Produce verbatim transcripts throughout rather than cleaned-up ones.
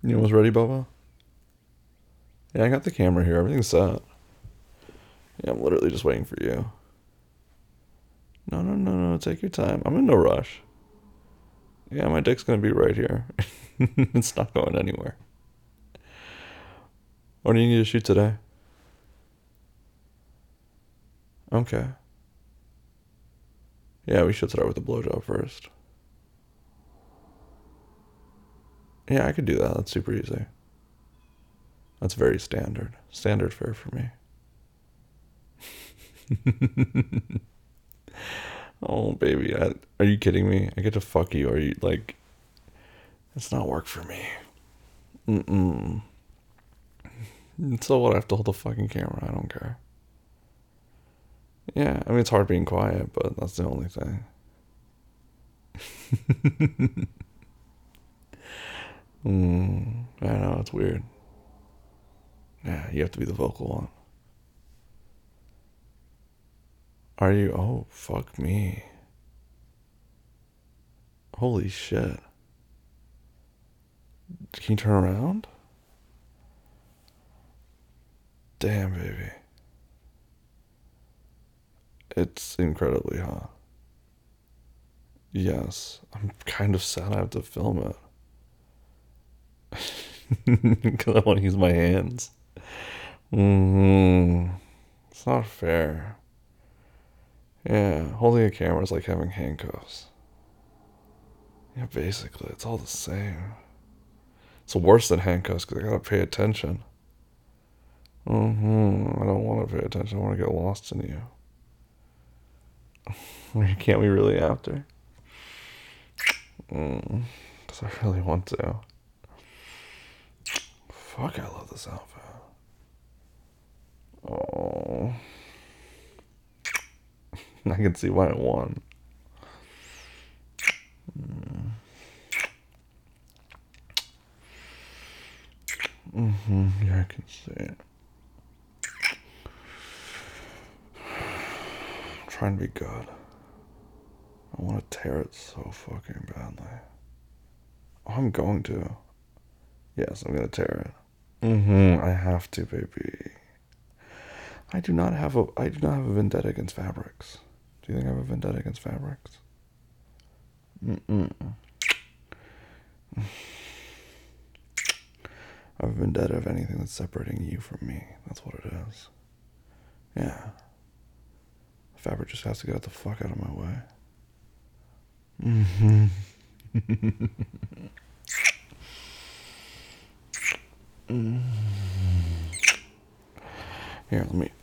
You almost ready, Bubba? Yeah, I got the camera here. Everything's set. Yeah, I'm literally just waiting for you. No, no, no, no. Take your time. I'm in no rush. Yeah, my dick's gonna be right here. It's not going anywhere. What do you need to shoot today? Okay. Yeah, we should start with the blowjob first. Yeah, I could do that. That's super easy. That's very standard. Standard fare for me. Oh, baby. I, are you kidding me? I get to fuck you. Are you, like... It's not work for me. Mm-mm. So what? I have to hold the fucking camera. I don't care. Yeah, I mean, it's hard being quiet, but that's the only thing. mm, I know, it's weird. Yeah, you have to be the vocal one. Are you? Oh, fuck me. Holy shit. Can you turn around? Damn, baby. It's incredibly hot. Yes. I'm kind of sad I have to film it. Because I want to use my hands. Mm-hmm. It's not fair. Yeah, holding a camera is like having handcuffs. Yeah, basically, it's all the same. It's worse than handcuffs because I gotta pay attention. Mm-hmm. I don't want to pay attention. I want to get lost in you. Can't we really after? Mm. Because I really want to. Fuck, I love this outfit. Oh. I can see why it won. Mm. Mm-hmm. Yeah, I can see it. I'm trying to be good. I want to tear it so fucking badly. Oh, I'm going to. Yes, I'm gonna tear it. Mm-hmm. I have to, baby. I do not have a. I do not have a vendetta against fabrics. Do you think I have a vendetta against fabrics? Mm-mm. I have a vendetta of anything that's separating you from me. That's what it is. Yeah. The fabric just has to get the fuck out of my way. Mm-hmm. mm. Here, let me.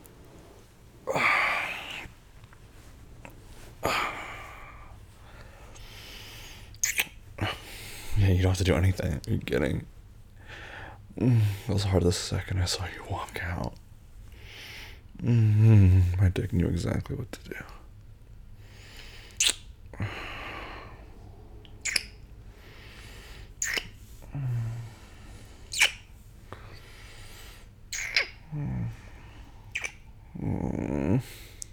Yeah, you don't have to do anything. Are you kidding? Mm, it was hard the second I saw you walk out. Mm-hmm. My dick knew exactly what to do. Mm.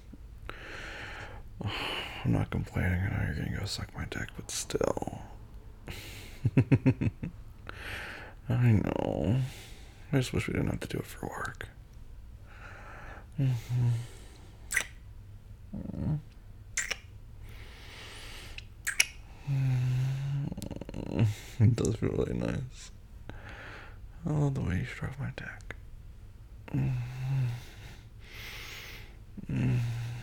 I'm not complaining. I know you're gonna go suck my dick, but still. I know. I just wish we didn't have to do it for work. Mm-hmm. Mm-hmm. It does feel really nice. I love the way you stroke my dick. Mm-hmm. Mm-hmm.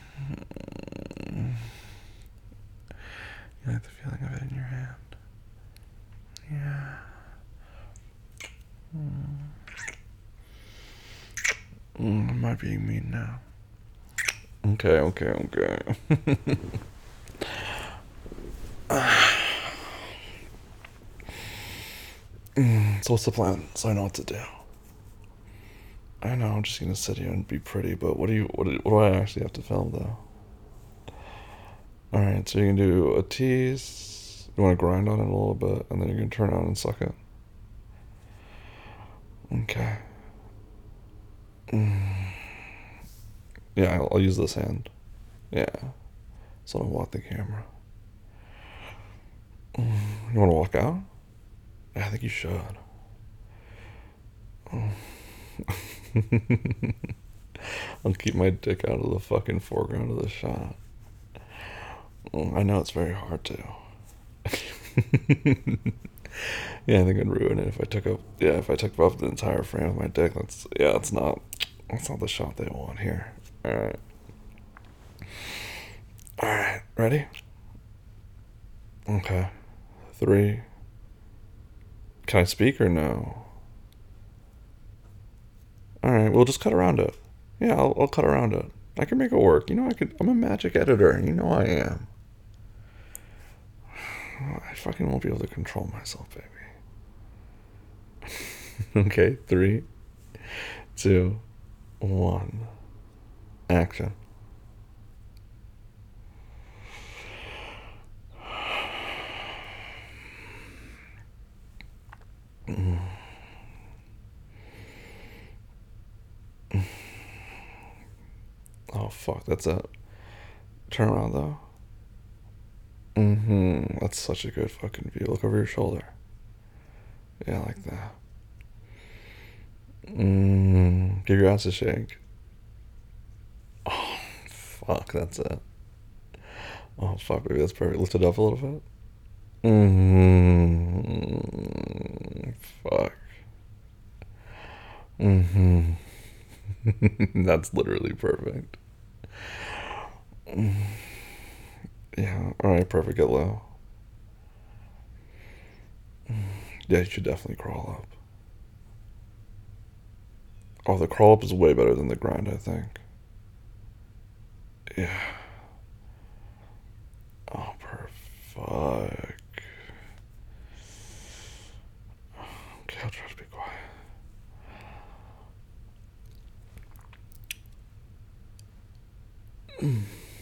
You like the feeling of it in your hand? Yeah. Mm. Mm, am I being mean now? Okay, okay, okay. mm, so what's the plan? So I know what to do. I know I'm just gonna sit here and be pretty, but what do you? What do, what do I actually have to film though? All right, so you can do a tease. You want to grind on it a little bit, and then you can turn it on and suck it. Okay. Mm. Yeah, I'll, I'll use this hand. Yeah. So I'll walk the camera. Mm. You want to walk out? Yeah, I think you should. I'll keep my dick out of the fucking foreground of the shot. I know it's very hard to. Yeah, I think I'd ruin it if I took up. Yeah, if I took up the entire frame of my dick. That's yeah, that's not. That's not the shot they want here. All right. All right. Ready? Okay. Three. Can I speak or no? All right. We'll just cut around it. Yeah, I'll, I'll cut around it. I can make it work. You know, I could. I'm a magic editor. You know I am. I fucking won't be able to control myself, baby. Okay, three, two, one, action. Mm. Oh fuck, that's it. Turn around though. Mm-hmm. That's such a good fucking view. Look over your shoulder. Yeah, like that. Mm. Give your ass a shake. Oh fuck, that's it. Oh fuck, baby, that's perfect. Lift it up a little bit. Mm-hmm. Fuck. Mm-hmm. That's literally perfect. Yeah, alright, perfect. Get low. Yeah, you should definitely crawl up. Oh, the crawl up is way better than the grind, I think. Yeah. Oh, perfect. Okay, I'll try to be quiet. Mm.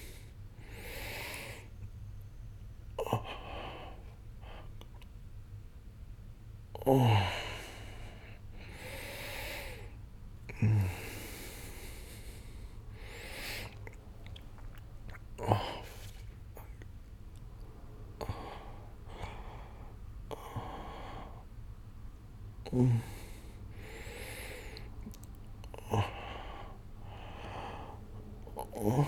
Oh. Oh. Mm. Oh. Mm. Oh. Oh.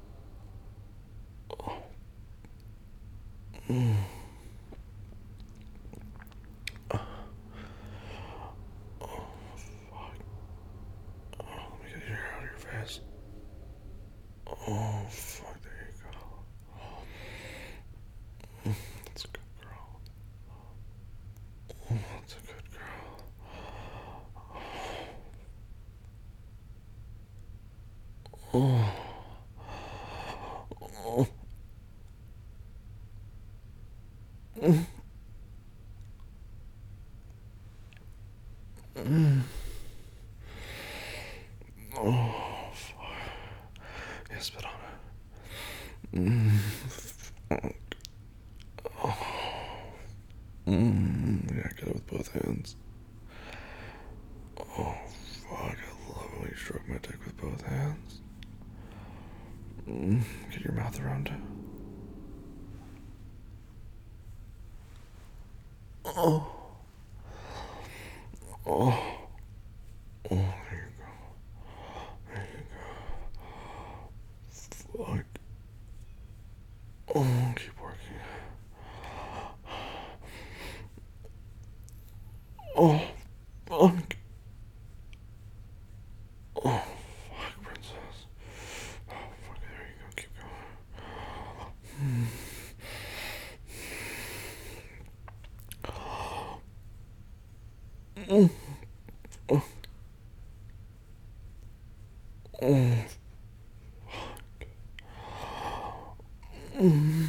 Mm. Oh, fuck. Oh, let me get your hair out of your face. Oh, fuck, there you go. That's a good girl. Oh, that's a good girl. Oh. Oh. Mm. Mm. Oh, fuck. Yeah, spit on it. Mm. Oh. Mm. Yeah, get it with both hands. Oh, fuck. I love it when you stroke my dick with both hands. Mm. Get your mouth around it. Oh. Oh. Oh, there you go. There you go. Fuck. Oh, keep working. Oh, fuck. Oh, fuck, princess. Oh, fuck, there you go. Keep going. Hmm. Mm. Oh. Oh. Mm.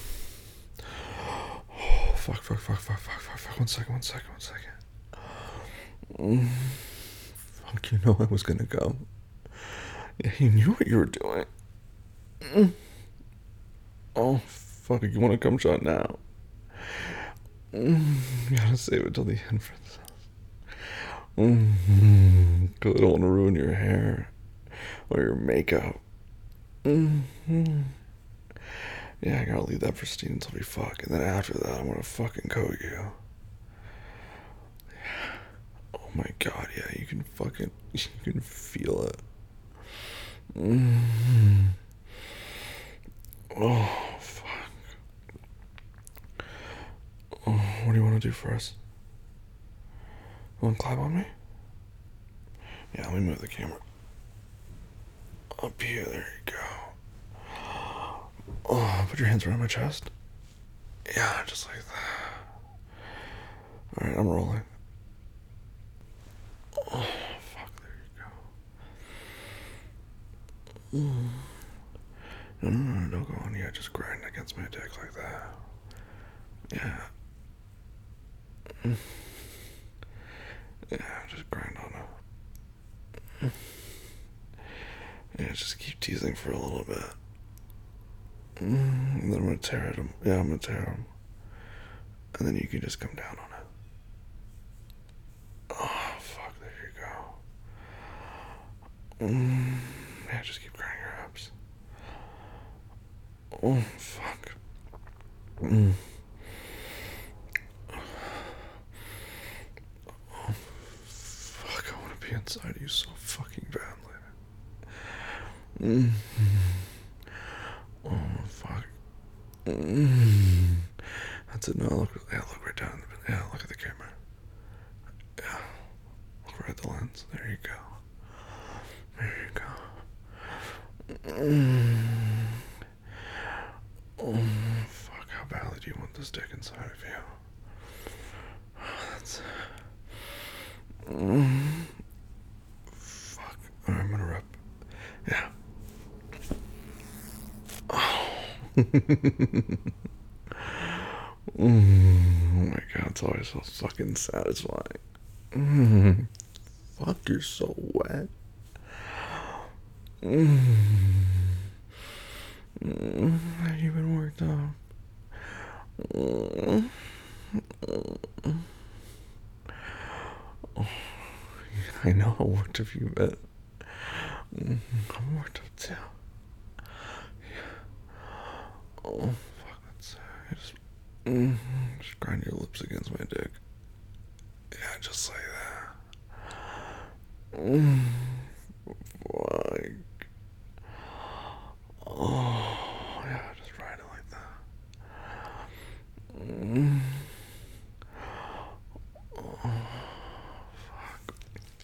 Oh, fuck, fuck, fuck, fuck, fuck, fuck, fuck. One second, one second, one second. Mm. Fuck, you know I was gonna go. Yeah, you knew what you were doing. Mm. Oh, fuck, you want a cum shot now? Mm. You gotta save it till the end, princess. Mm-hmm. Cause I don't want to ruin your hair or your makeup. Mm-hmm. Yeah, I gotta leave that pristine until we fuck, and then after that, I'm gonna fucking coat you. Oh my god, yeah, can fucking, you can feel it. Mm. Oh, fuck. Oh, what do you want to do first? You want to climb on me? Yeah, let me move the camera. Up here, there you go. Oh, put your hands around my chest. Yeah, just like that. Alright, I'm rolling. Oh, fuck, there you go. Mm. No, no, no, don't go on yet. Just grind against my dick like that. Yeah. Mm. Yeah, just grind on it. Yeah, just keep teasing for a little bit. Mm, and then I'm gonna tear at him. Yeah, I'm gonna tear him. And then you can just come down on it. Oh, fuck, there you go. Mm, yeah, just keep grinding your abs. Oh, fuck. Mm. Oh, fuck, I wanna be inside of you so fucking badly. Mm. Oh, fuck. Mm. That's it. No, look. Yeah, look right down. Yeah, look at the camera. Yeah, look right at the lens. There you go. There you go. Mm. Oh, fuck. How badly do you want this dick inside of you? That's. Mm. Fuck. Alright, I'm gonna rub. Yeah. Oh. Mm, oh my god, it's always so fucking satisfying. Mm, fuck, you're so wet. Mm, mm, have you been worked up? Mm, mm, oh, I know how worked up you've been. Mm, I'm worked up too. Yeah. Oh, fuck, that's. I just. Mm, just grind your lips against my dick. Yeah, just like that. Mm, fuck. Oh, yeah, just ride it like that. Mm. Oh, fuck.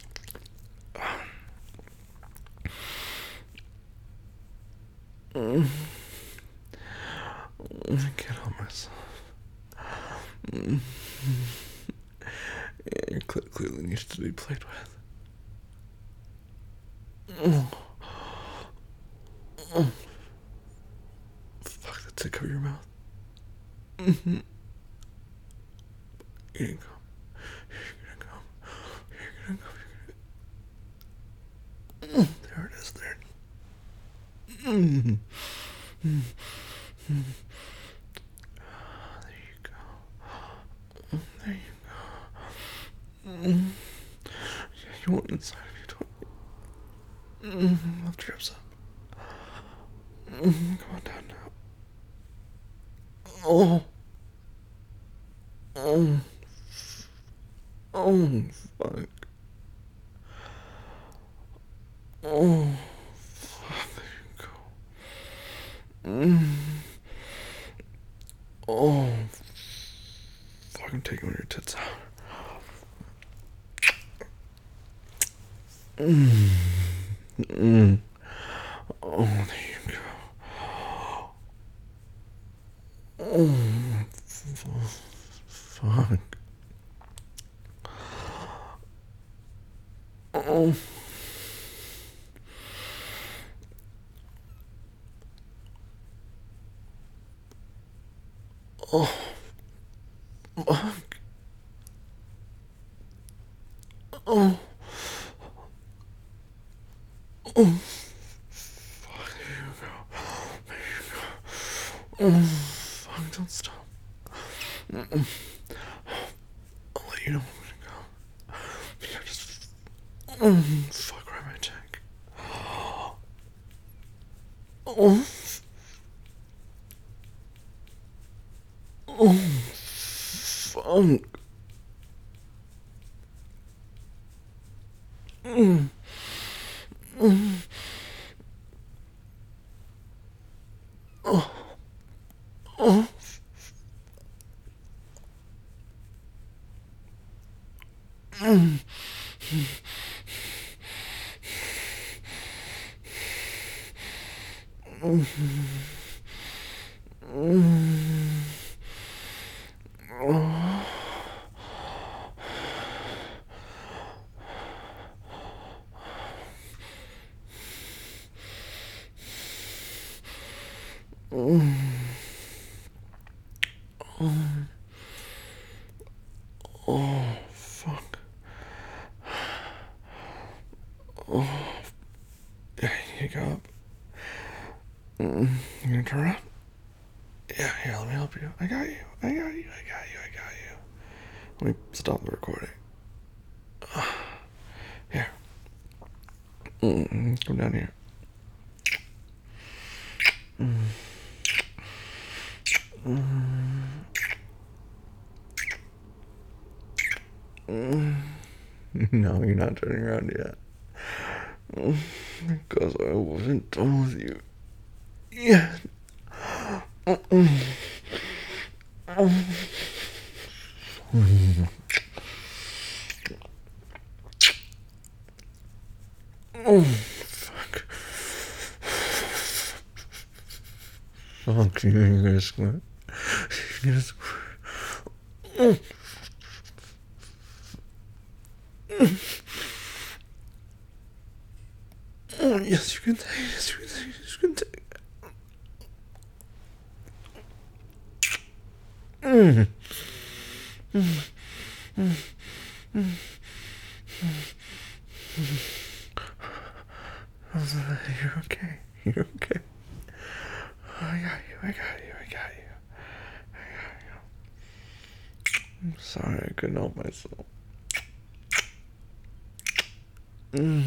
Mm. I can't help myself. Mm. Yeah, your clit clearly needs to be played with. Oh. Oh. Fuck, that's it. Cover your mouth. Mm-hmm. You're gonna come. You're gonna come. You're gonna come. You're gonna... There it is. There. Mm-hmm. Mm-hmm. There you go. There you go. Mm-hmm. Yeah, you want inside of you, don't you? Mm-hmm. Lift your hips up. Mm-hmm. Come on down now. Oh. Oh. Oh, fuck. Oh, fuck. There you go. Mm. Oh, fuck. I'm taking one of your tits out. Mm. Mm. Oh, there you go. Oh, fuck. Oh. Oh. Fuck. Oh. Oh. Fuck. There you go. There you go. Oh. Fuck. Don't stop. Mm-mm. I'll let you know when to go. Yeah, just. Oh. Fuck right my tank. Oh. Oh. Fuck. Oh, fuck. Oh, yeah, you got up. Mm, you gonna turn around? Yeah, here, let me help you. I got you. I got you. I got you. I got you. Let me stop the recording. Here. Mm, come down here. Mm. Mm. Mm. No, you're not turning around yet. Because I wasn't done with you yet. Mm. Oh, fuck. Fuck, you're gonna squirt. You're gonna squirt. Oh. Oh, yes, you can take it. Yes, you can take it. Yes, you can take it. Mm. Mm. Mm. Mm. You're okay. You're okay. I got you. I got you. I got you. I got you. I'm sorry I couldn't help myself. Mm.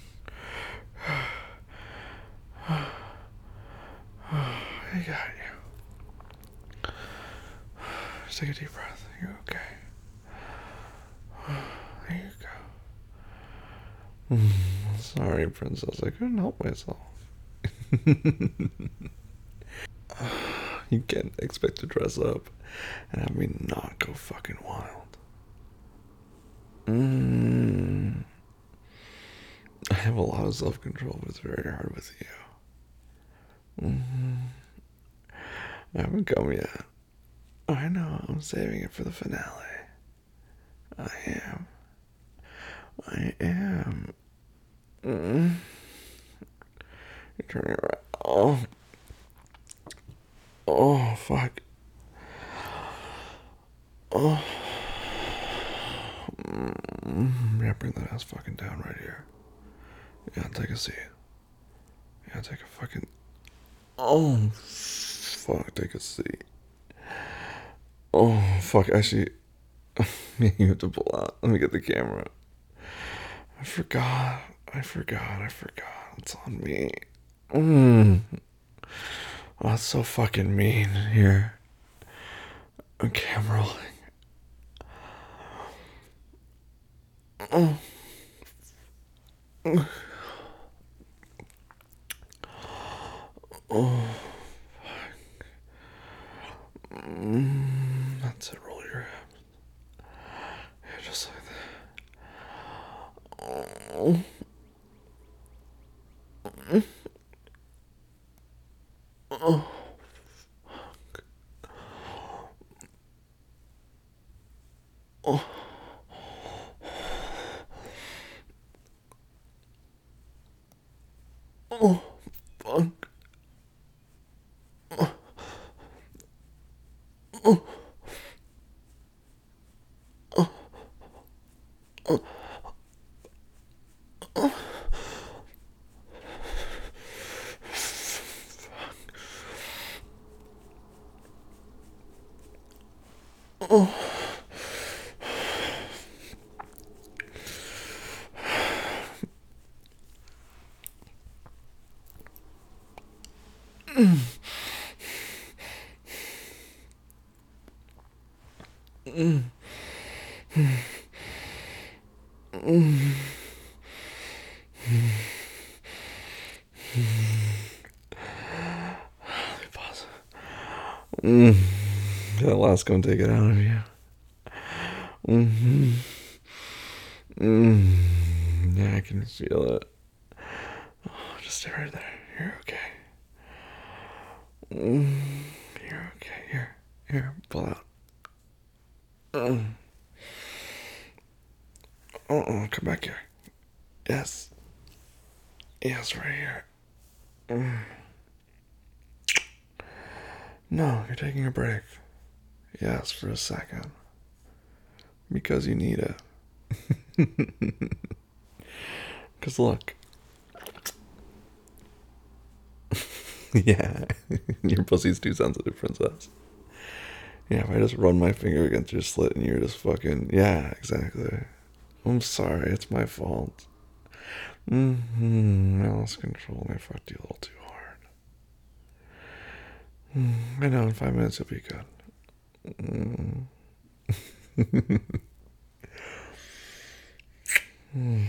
I got you. Just take a deep breath. You're okay. There you go. Mm. Sorry, princess. I couldn't help myself. You can't expect to dress up and have me not go fucking wild. Mm. I have a lot of self-control, but it's very hard with you. Mm-hmm. I haven't come yet. I know, I'm saving it for the finale. I am. I am. Mm. You're turning around. Oh. Oh, fuck. Oh. Mm. Yeah, bring that ass fucking down right here. Yeah, take a seat. Yeah, take a fucking. Oh, fuck, take a seat. Oh, fuck, actually, you have to pull out. Let me get the camera. I forgot. I forgot. I forgot. It's on me. Mm. Oh, that's so fucking mean. Here. Okay, I'm rolling. Oh. Oh. Mm. That's it. Roll your hips. Yeah, just like that. Oh. Oh. Oh. Oh. Fuck. Oh. Oh. Oh. Oh. Oh. Oh. Mm. Mm. Mm. Mm. Let me pause. Mm. That last gonna take it out of you. Mm-hmm. Mm. Yeah, I can feel it. Oh, just stay right there. You're okay. Mm. You're okay. Here, here, pull out. Mm. Uh-uh, come back here. Yes. Yes, right here. Mm. No, you're taking a break. Yes, for a second. Because you need it. Because look. Yeah, your pussy's too sensitive, princess. Yeah, if I just run my finger against your slit and you're just fucking. Yeah, exactly. I'm sorry, it's my fault. Mm-hmm. I lost control and I fucked you a little too hard. Mm, I know, in five minutes you'll be good. Mm. mm.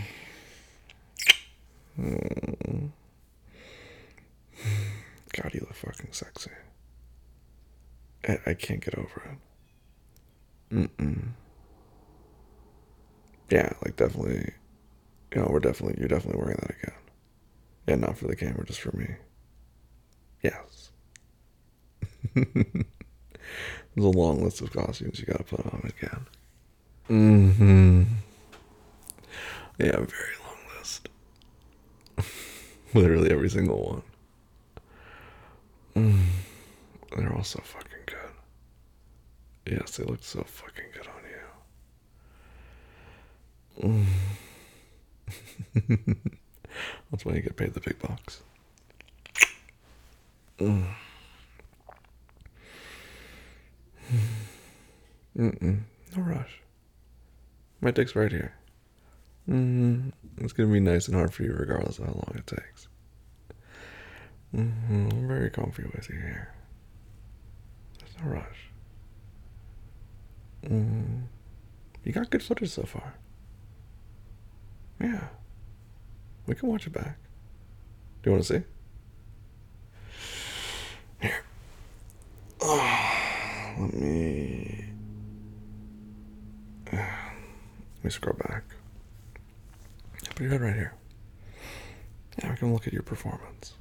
Mm. God, you look fucking sexy. I, I can't get over it. Mm-mm. Yeah, like definitely. You know, we're definitely. You're definitely wearing that again. Yeah, not for the camera, just for me. Yes. There's a long list of costumes you gotta put on again. Mm-hmm. Yeah, a very long list. Literally every single one. Mm. They're all so fucking good. Yes, they look so fucking good on you. Mm. That's why you get paid the big bucks. Mm. Mm-mm. No rush. My dick's right here. Mm-hmm. It's gonna be nice and hard for you regardless of how long it takes. Mm-hmm. I'm very comfy with you here. There's no rush. Mm-hmm. You got good footage so far. Yeah. We can watch it back. Do you want to see? Here. Oh, let me. Let me scroll back. Put your head right here. Yeah, we can look at your performance.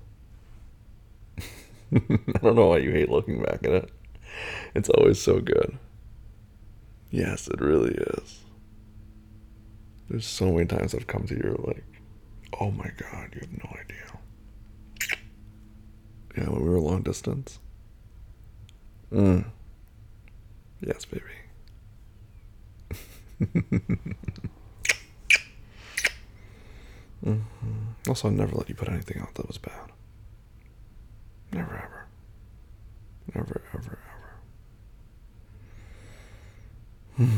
I don't know why you hate looking back at it. It's always so good. Yes, it really is. There's so many times I've come to you like, oh my god, you have no idea. Yeah, when we were long distance. Mm. Yes, baby. Mm-hmm. Also, I never let you put anything out that was bad. Never ever. Never ever ever.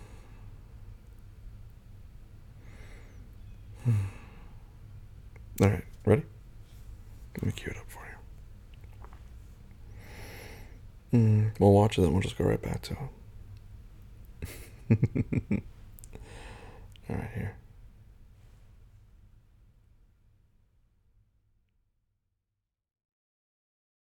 Alright, ready? Let me cue it up for you. Mm, we'll watch it, then we'll just go right back to it. Alright, here.